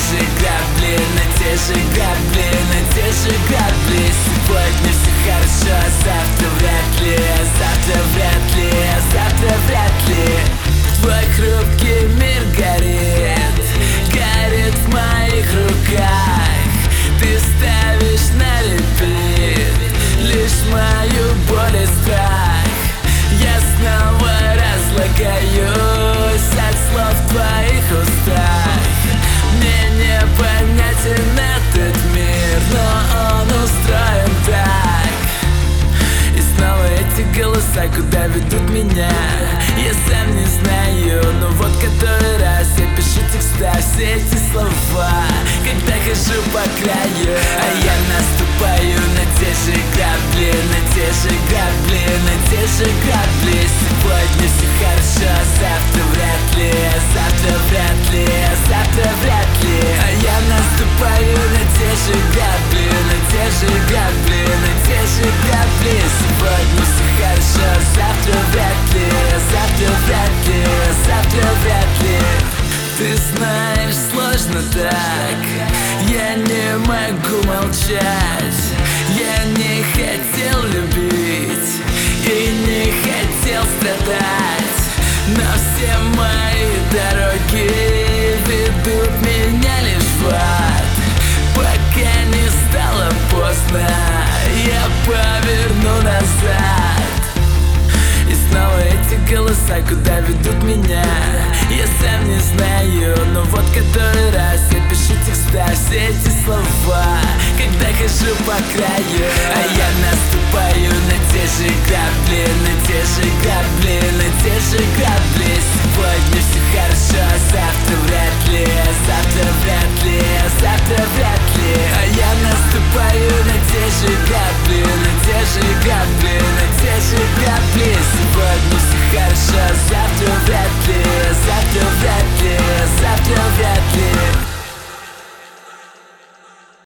же грабли, на те же грабли, на те же грабли. Сегодня все хорошо, а завтра вряд ли, а завтра вряд ли, а завтра вряд ли. Твой хрупкий мир горит, горит в моих руках. Ты ставишь на репит лишь мою боль и страх. Я снова разлагаюсь от слов в твоих устах. Мне непонятен этот мир, но он устроен так. И снова эти голоса, куда ведут меня, я сам не знаю, но вот который раз я пишу текста, все эти слова, когда хожу по краю. А я наступаю на те же грабли, на те же грабли, на те же грабли. Сегодня все хорошо, а завтра вряд ли, а завтра вряд ли, а завтра вряд ли. А я наступаю на те же грабли, на те же грабли, на те же грабли. Сегодня все хорошо, а завтра вряд ли, а завтра вряд ли, а завтра вряд ли. Ты знаешь, сложно так, я не могу молчать. Я не хотел любить и не хотел страдать, но все мои дороги ведут меня лишь в ад. Пока не стало поздно, я поверну назад. И снова эти голоса, куда ведут меня, я сам не знаю, но вот который раз я пишу текста, все эти слова, когда хожу по краю.